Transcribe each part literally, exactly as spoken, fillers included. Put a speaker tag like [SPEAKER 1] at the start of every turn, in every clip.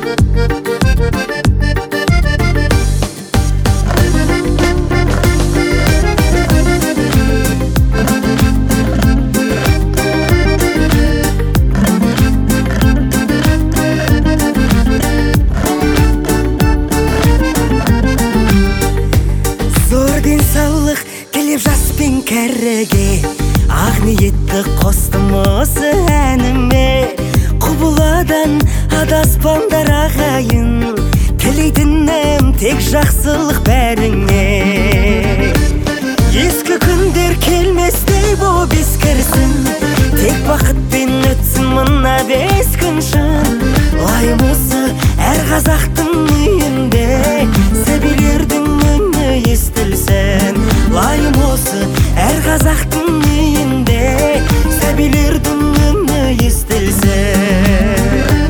[SPEAKER 1] денсаулық келіп жаспен кәріге, ақ ниетті қостым осы әніме. Құбыладан адаспаңдар ағайын, тілейтінім тек жақсылық бәріңе. Ескі күндер келместей боп ескірсін, тек бақытпен өтсін мына бес күн шын. Лайым осы әр қазақтың үйінде, сәбилердің үні естілсін. Лайым осы әр қазақтың үйінде, сәбилердің үні естілсін.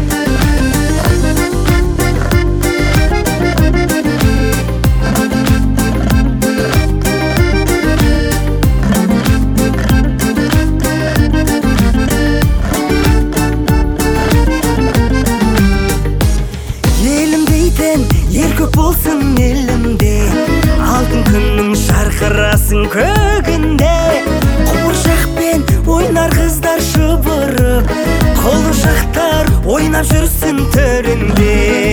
[SPEAKER 1] Ел көп болсын елімде, алтын күннің шарқырасын көгінде. Қуыршақпен ойнар қыздар шұбырып, құлыншақтар ойнап жүрсін төрінде.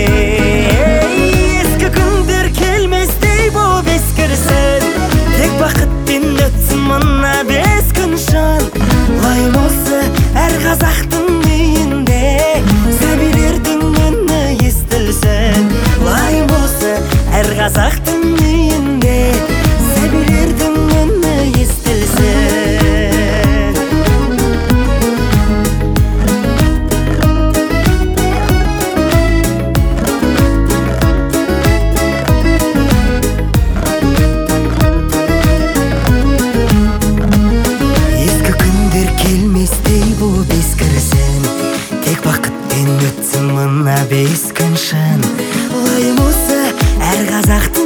[SPEAKER 1] Ескі күндер келместей боп ескірсін, тек бақытпен өтсін мына бес күн шын. Лайым осы әр қазақтың үйінде, сәбилердің үні естілсін. Лайым осы әр қазақтың үйінде, сәбилердің үні естілсін. Ескі күндер келместей боп ескірсін, тек бақытпен өтсін мына бес күн шын. Лайым осы әр қазақтың